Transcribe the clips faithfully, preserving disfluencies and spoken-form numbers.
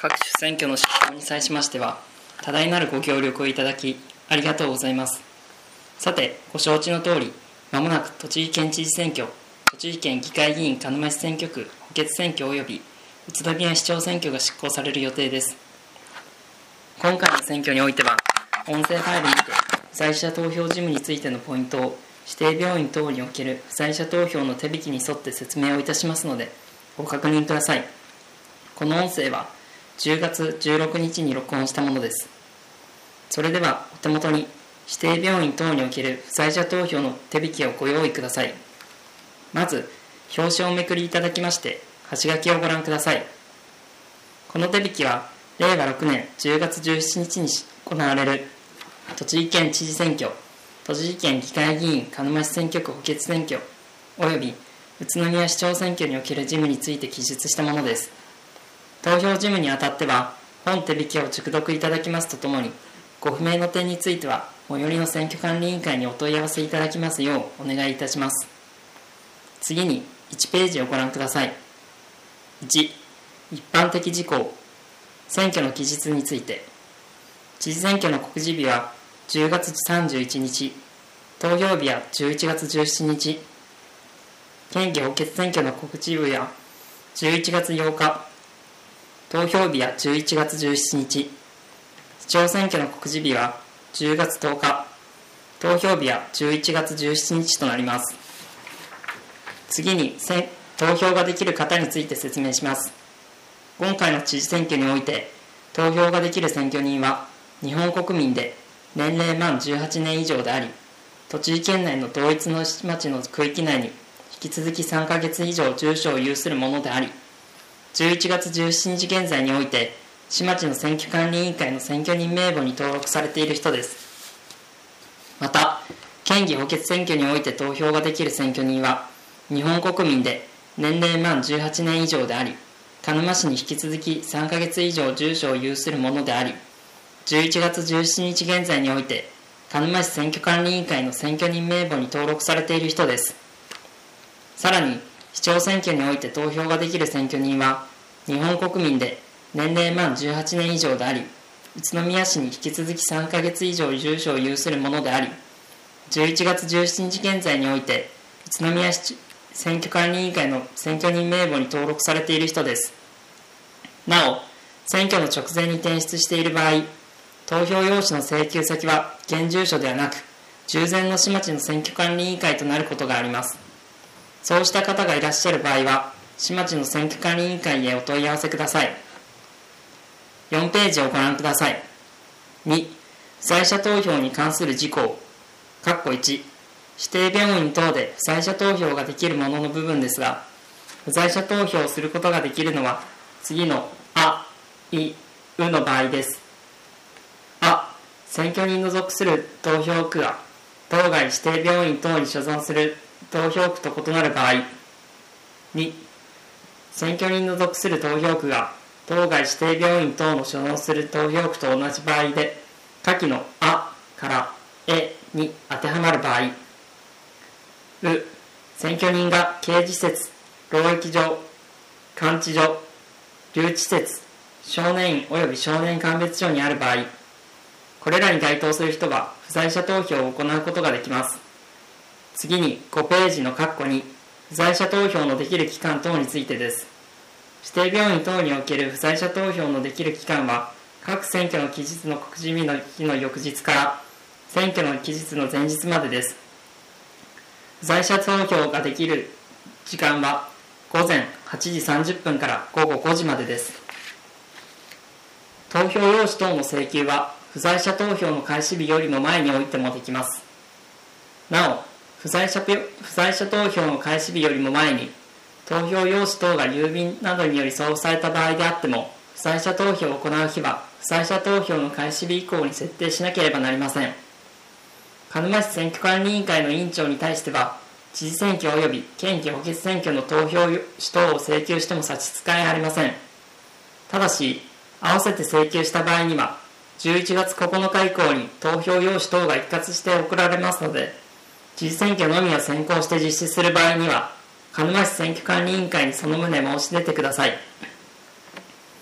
各種選挙の執行に際しましては、多大なるご協力をいただき、ありがとうございます。さて、ご承知の通り、まもなく栃木県知事選挙、栃木県議会議員鹿沼市選挙区補欠選挙及び宇都宮市長選挙が執行される予定です。今回の選挙においては、音声ファイルにて不在者投票事務についてのポイントを指定病院等における不在者投票の手引きに沿って説明をいたしますので、ご確認ください。この音声はじゅうがつじゅうろくにちに録音したものです。それではお手元に指定病院等における不在者投票の手引きをご用意ください。まず、表紙をおめくりいただきまして、端書きをご覧ください。この手引きは、れいわろくねんじゅうがつじゅうしちにちに行われる栃木県知事選挙、栃木県議会議員鹿沼市選挙区補欠選挙および宇都宮市長選挙における事務について記述したものです。投票事務にあたっては、本手引きを熟読いただきますとともに、ご不明の点については、最寄りの選挙管理委員会にお問い合わせいただきますようお願いいたします。次にいちページをご覧ください。いち、一般的事項、選挙の期日について。知事選挙の告示日はじゅうがつさんじゅういちにち、投票日はじゅういちがつじゅうしちにち、県議補欠選挙の告示日はじゅういちがつようか、投票日はじゅういちがつじゅうしちにち、市長選挙の告示日はじゅうがつとおか、投票日はじゅういちがつじゅうしちにちとなります。次に投票ができる方について説明します。今回の知事選挙において、投票ができる選挙人は日本国民で年齢満じゅうはちねん以上であり、栃木県内の同一の市町の区域内に引き続きさんかげつ以上住所を有するものであり、じゅういちがつじゅうしちにち現在において市町の選挙管理委員会の選挙人名簿に登録されている人です。また、県議補欠選挙において投票ができる選挙人は日本国民で年齢満じゅうはちねん以上であり、鹿沼市に引き続きさんかげつ以上住所を有するものであり、じゅういちがつじゅうしちにち現在において鹿沼市選挙管理委員会の選挙人名簿に登録されている人です。さらに、市長選挙において投票ができる選挙人は日本国民で年齢満じゅうはちねん以上であり、宇都宮市に引き続きさんかげつ以上住所を有するものであり、じゅういちがつじゅうしちにち現在において宇都宮市選挙管理委員会の選挙人名簿に登録されている人です。なお、選挙の直前に転出している場合、投票用紙の請求先は現住所ではなく、従前の市町の選挙管理委員会となることがあります。そうした方がいらっしゃる場合は、市町の選挙管理委員会へお問い合わせください。よんページをご覧ください。に、不在者投票に関する事項、いち、指定病院等で不在者投票ができるものの部分ですが、不在者投票をすることができるのは、次のあ、い、うの場合です。あ、選挙人の属する投票区が当該指定病院等に所存する投票区と異なる場合。に、選挙人の属する投票区が当該指定病院等の所存する投票区と同じ場合で、下記のあからえに当てはまる場合。う、選挙人が刑事施設、労役所、監置所、留置施設、少年院及び少年鑑別所にある場合、これらに該当する人は不在者投票を行うことができます。次にごページの括弧に不在者投票のできる期間等についてです。指定病院等における不在者投票のできる期間は、各選挙の期日の告示日の日の翌日から選挙の期日の前日までです。不在者投票ができる時間はごぜんはちじさんじゅっぷんからごごごじまでです。投票用紙等の請求は不在者投票の開始日よりも前においてもできます。なお、不在者、不在者投票の開始日よりも前に投票用紙等が郵便などにより送付された場合であっても、不在者投票を行う日は不在者投票の開始日以降に設定しなければなりません。鹿沼市選挙管理委員会の委員長に対しては、知事選挙及び県議補欠選挙の投票用紙等を請求しても差し支えありません。ただし、合わせて請求した場合には、じゅういちがつここのか以降に投票用紙等が一括して送られますので、知事選挙のみを先行して実施する場合には、鹿沼市選挙管理委員会にその旨申し出てください。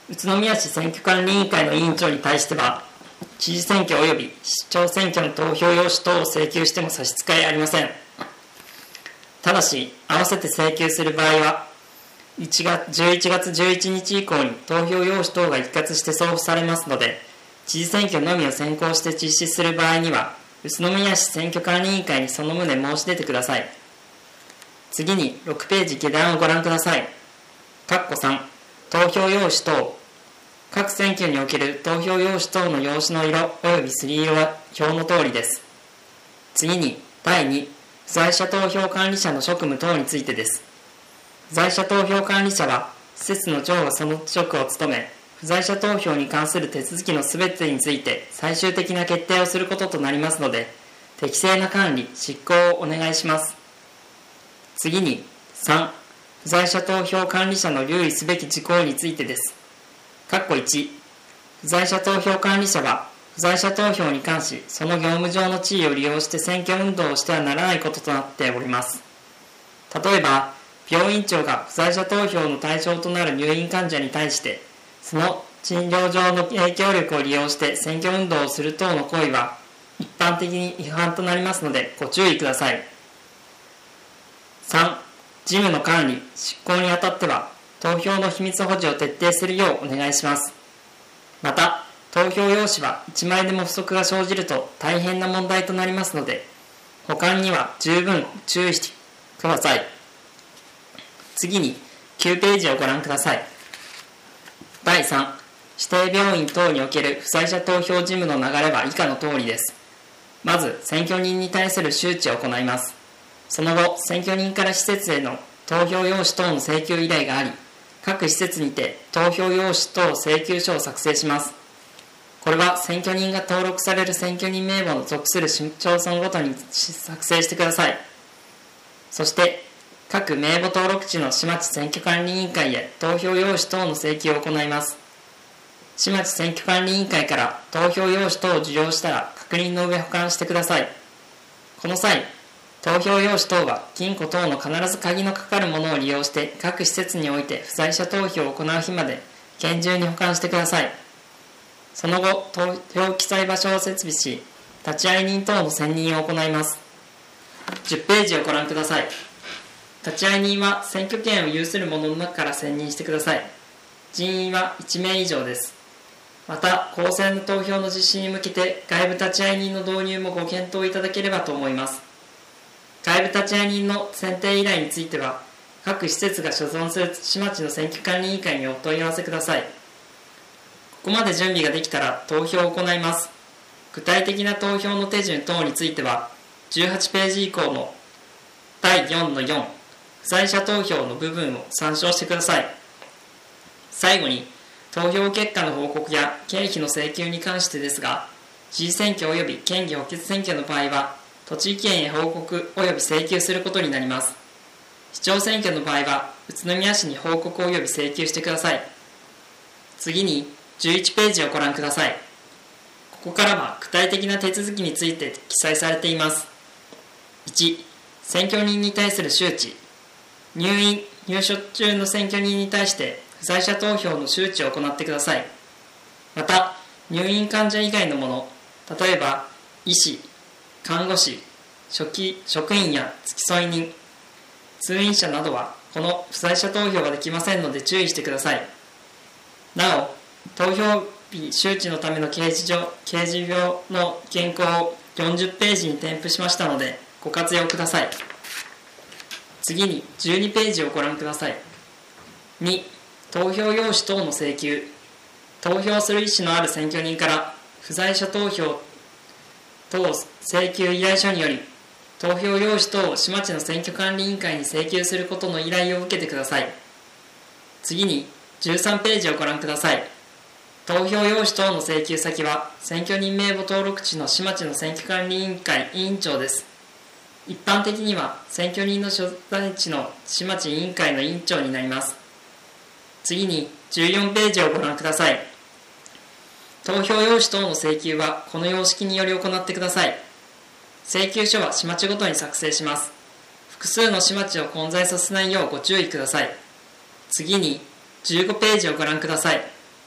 宇都宮市選挙管理委員会の委員長に対しては、知事選挙及び市長選挙の投票用紙等を請求しても差し支えありません。ただし、合わせて請求する場合は、じゅういちがつじゅういちにち以降に投票用紙等が一括して送付されますので、知事選挙のみを先行して実施する場合には、宇都宮市選挙管理委員会にその旨申し出てください。次にろくページ下段をご覧ください。括弧さん、投票用紙等。各選挙における投票用紙等の用紙の色及びすり色は表の通りです。次にだいに、不在者投票管理者の職務等についてです。不在者投票管理者は、施設の長がその職を務め、不在者投票に関する手続きのすべてについて最終的な決定をすることとなりますので、適正な管理・執行をお願いします。次にさん、不在者投票管理者の留意すべき事項についてです。括弧いち、不在者投票管理者は、不在者投票に関し、その業務上の地位を利用して選挙運動をしてはならないこととなっております。例えば、病院長が不在者投票の対象となる入院患者に対して、その診療上の影響力を利用して選挙運動をする等の行為は、一般的に違反となりますのでご注意ください。さん、事務の管理・執行にあたっては、投票の秘密保持を徹底するようお願いします。また、投票用紙はいちまいでも不足が生じると大変な問題となりますので、保管には十分注意してください。次にきゅうページをご覧ください。だいさん、指定病院等における不在者投票事務の流れは以下の通りです。まず、選挙人に対する周知を行います。その後、選挙人から施設への投票用紙等の請求依頼があり、各施設にて投票用紙等請求書を作成します。これは選挙人が登録される選挙人名簿の属する市町村ごとに作成してください。そして、各名簿登録地の市町選挙管理委員会へ投票用紙等の請求を行います。市町選挙管理委員会から投票用紙等を受領したら確認の上保管してください。この際、投票用紙等は金庫等の必ず鍵のかかるものを利用して各施設において不在者投票を行う日まで厳重に保管してください。その後、投票記載場所を設備し、立会人等の選任を行います。じゅっページをご覧ください。立会人は選挙権を有する者の中から選任してください。人員はいちめい以上です。また、公正な投票の実施に向けて外部立会人の導入もご検討いただければと思います。外部立会人の選定依頼については、各施設が所存する市町の選挙管理委員会にお問い合わせください。ここまで準備ができたら投票を行います。具体的な投票の手順等については、じゅうはちページ以降のだいよんのよん、不在者投票の部分を参照してください。最後に、投票結果の報告や経費の請求に関してですが、知事選挙及び県議補欠選挙の場合は、栃木県へ報告及び請求することになります。市長選挙の場合は、宇都宮市に報告及び請求してください。次にじゅういちページをご覧ください。ここからは具体的な手続きについて記載されています。いち、選挙人に対する周知。入院・入所中の選挙人に対して不在者投票の周知を行ってください。また、入院患者以外のもの、例えば医師、看護師、書記、職員や付き添い人、通院者などはこの不在者投票ができませんので注意してください。なお、投票日周知のための掲示上掲示表の原稿をよんじゅっページに添付しましたのでご活用ください。次にじゅうにページをご覧ください。に、投票用紙等の請求。投票する意思のある選挙人から不在者投票等請求依頼書により投票用紙等を市町の選挙管理委員会に請求することの依頼を受けてください。次にじゅうさんページをご覧ください。投票用紙等の請求先は選挙人名簿登録地の市町の選挙管理委員会委員長です。一般的には選挙人の所在地の市町委員会の委員長になります。次にじゅうよんページをご覧ください。投票用紙等の請求はこの様式により行ってください。請求書は市町ごとに作成します。複数の市町を混在させないようご注意ください。次にじゅうごページをご覧ください。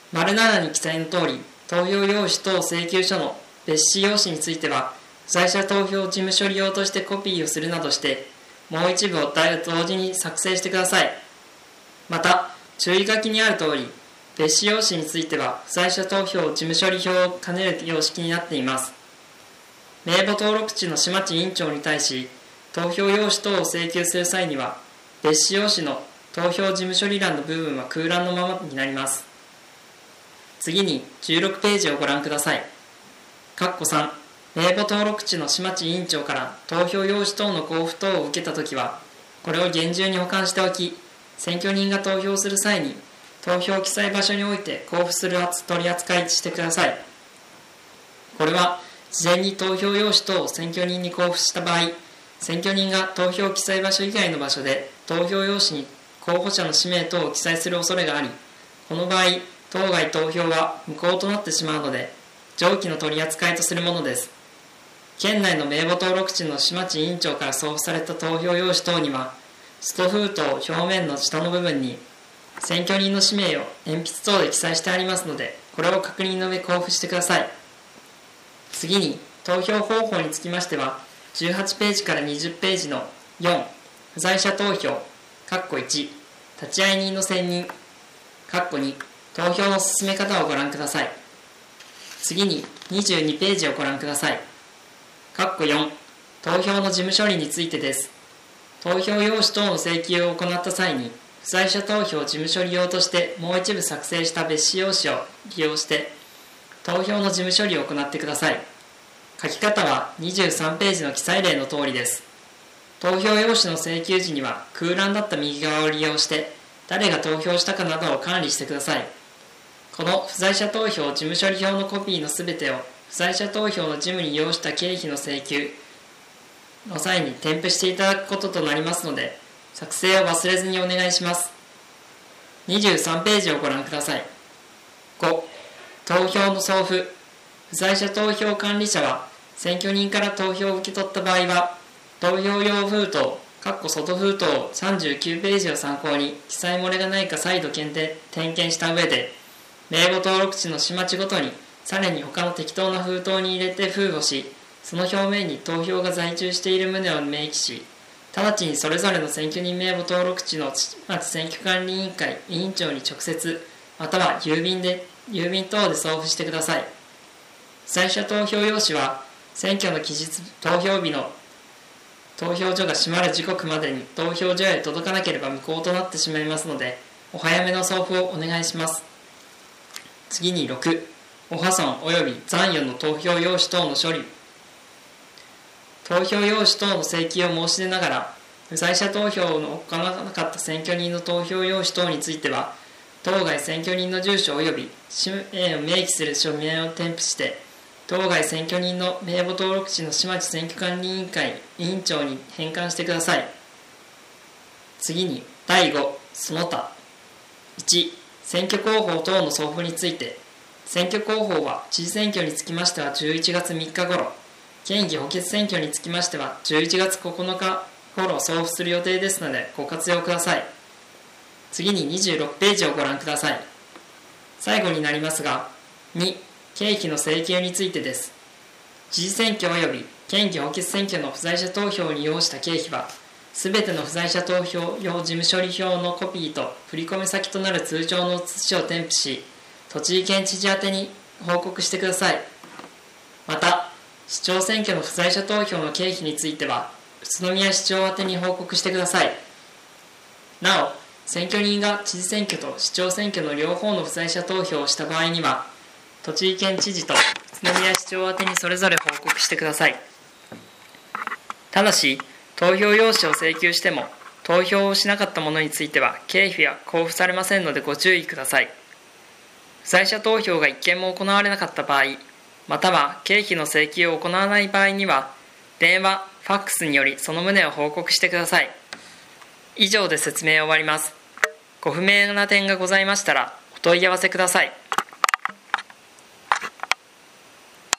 丸ななに記載の通り、投票用紙等請求書の別紙用紙については、不在者投票事務処理用としてコピーをするなどして、もう一部を同時に作成してください。また、注意書きにある通り、別紙用紙については、不在者投票事務処理票を兼ねる様式になっています。名簿登録地の島地委員長に対し、投票用紙等を請求する際には、別紙用紙の投票事務処理欄の部分は空欄のままになります。次にじゅうろくページをご覧ください。括弧さん、名簿登録地の島地委員長から投票用紙等の交付等を受けたときは、これを厳重に保管しておき、選挙人が投票する際に、投票記載場所において交付する取り扱いしてください。これは、事前に投票用紙等を選挙人に交付した場合、選挙人が投票記載場所以外の場所で投票用紙に候補者の氏名等を記載する恐れがあり、この場合、当該投票は無効となってしまうので、上記の取り扱いとするものです。県内の名簿登録地の島地委員長から送付された投票用紙等には、スト封筒表面の下の部分に、選挙人の氏名を鉛筆等で記載してありますので、これを確認の上交付してください。次に、投票方法につきましては、じゅうはちページからにじゅうページのよん、不在者投票、括弧いち、立会人の選任、括弧に、投票の進め方をご覧ください。次ににじゅうにページをご覧ください。括弧よん、投票の事務処理についてです。投票用紙等の請求を行った際に、不在者投票事務処理用としてもう一部作成した別紙用紙を利用して、投票の事務処理を行ってください。書き方はにじゅうさんページの記載例の通りです。投票用紙の請求時には空欄だった右側を利用して、誰が投票したかなどを管理してください。この不在者投票事務処理票のコピーのすべてを不在者投票の事務に要した経費の請求の際に添付していただくこととなりますので、作成を忘れずにお願いします。にじゅうさんページをご覧ください。ご、投票の送付。不在者投票管理者は選挙人から投票を受け取った場合は、投票用封筒、括弧外封筒さんじゅうきゅうページを参考に記載漏れがないか再度検定点検した上で、名簿登録地の市町ごとにさらに他の適当な封筒に入れて封をし、その表面に投票が在中している旨を明記し、直ちにそれぞれの選挙人名簿登録地の町選挙管理委員会委員長に直接または郵便で郵便等で送付してください。不在者投票用紙は選挙の期日投票日の投票所が閉まる時刻までに投票所へ届かなければ無効となってしまいますので、お早めの送付をお願いします。次にろく、お破損及び残余の投票用紙等の処理。投票用紙等の請求を申し出ながら、不在者投票を行わなかった選挙人の投票用紙等については、当該選挙人の住所及び氏名を明記する書面を添付して、当該選挙人の名簿登録地の市町選挙管理委員会委員長に返還してください。次にだいご、その他。いち、選挙広報等の送付について、選挙広報は知事選挙につきましてはじゅういちがつみっか頃、県議補欠選挙につきましてはじゅういちがつここのか頃送付する予定ですのでご活用ください。次ににじゅうろくページをご覧ください。最後になりますが、に、経費の請求についてです。知事選挙及び県議補欠選挙の不在者投票に要した経費は、すべての不在者投票用事務処理票のコピーと振込先となる通帳の写しを添付し、栃木県知事宛てに報告してください。また、市長選挙の不在者投票の経費については、宇都宮市長宛てに報告してください。なお、選挙人が知事選挙と市長選挙の両方の不在者投票をした場合には、栃木県知事と宇都宮市長宛てにそれぞれ報告してください。ただし、投票用紙を請求しても、投票をしなかったものについては経費は交付されませんのでご注意ください。不在者投票が一件も行われなかった場合、または経費の請求を行わない場合には、電話、ファックスによりその旨を報告してください。以上で説明を終わります。ご不明な点がございましたらお問い合わせください。